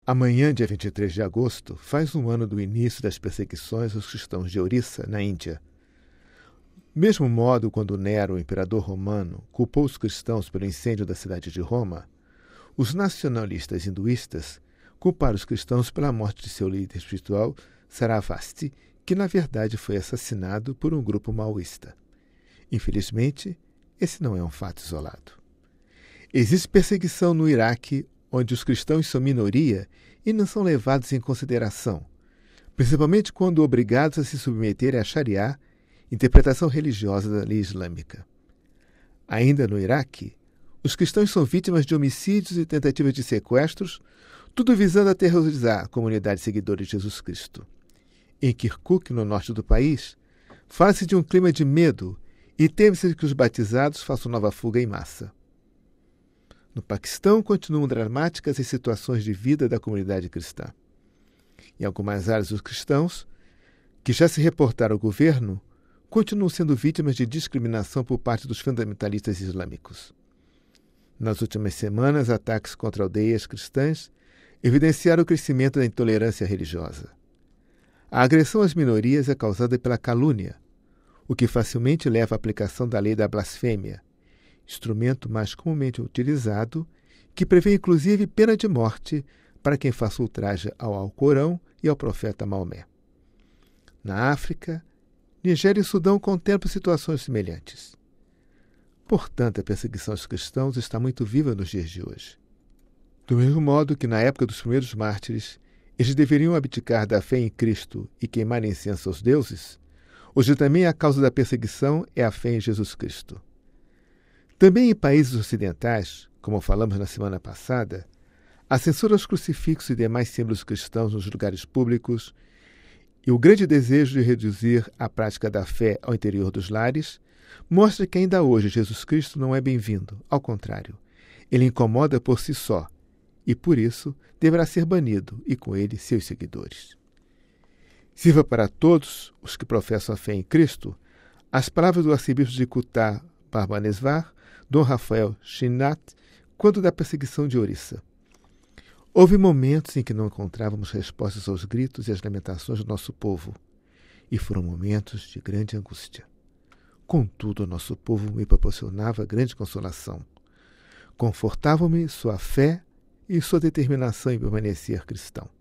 Amanhã, dia 23 de agosto, faz um ano do início das perseguições aos cristãos de Orissa, na Índia. Do mesmo modo, quando Nero, o imperador romano, culpou os cristãos pelo incêndio da cidade de Roma, os nacionalistas hinduístas culparam os cristãos pela morte de seu líder espiritual, Saravasti, que na verdade foi assassinado por um grupo maoísta. Infelizmente, esse não é um fato isolado. Existe perseguição no Iraque, onde os cristãos são minoria e não são levados em consideração, principalmente quando obrigados a se submeterem à Sharia, interpretação religiosa da lei islâmica. Ainda no Iraque, os cristãos são vítimas de homicídios e tentativas de sequestros, tudo visando aterrorizar a comunidade de seguidores de Jesus Cristo. Em Kirkuk, no norte do país, fala-se de um clima de medo e teme-se que os batizados façam nova fuga em massa. No Paquistão, continuam dramáticas as situações de vida da comunidade cristã. Em algumas áreas, os cristãos, que já se reportaram ao governo, continuam sendo vítimas de discriminação por parte dos fundamentalistas islâmicos. Nas últimas semanas, ataques contra aldeias cristãs evidenciaram o crescimento da intolerância religiosa. A agressão às minorias é causada pela calúnia, o que facilmente leva à aplicação da lei da blasfêmia, instrumento mais comumente utilizado, que prevê inclusive pena de morte para quem faça ultraje ao Alcorão e ao profeta Maomé. Na África, Nigéria e Sudão contemplam situações semelhantes. Portanto, a perseguição aos cristãos está muito viva nos dias de hoje. Do mesmo modo que na época dos primeiros mártires, eles deveriam abdicar da fé em Cristo e queimar incenso aos deuses, hoje também a causa da perseguição é a fé em Jesus Cristo. Também em países ocidentais, como falamos na semana passada, a censura aos crucifixos e demais símbolos cristãos nos lugares públicos e o grande desejo de reduzir a prática da fé ao interior dos lares mostra que ainda hoje Jesus Cristo não é bem-vindo. Ao contrário, ele incomoda por si só e, por isso, deverá ser banido e, com ele, seus seguidores. Sirva para todos os que professam a fé em Cristo as palavras do arcebispo de Kutá, Bharbanesvar, Dom Rafael Chinat, quando da perseguição de Orissa. Houve momentos em que não encontrávamos respostas aos gritos e às lamentações do nosso povo, e foram momentos de grande angústia. Contudo, o nosso povo me proporcionava grande consolação. Confortavam-me sua fé e sua determinação em permanecer cristão.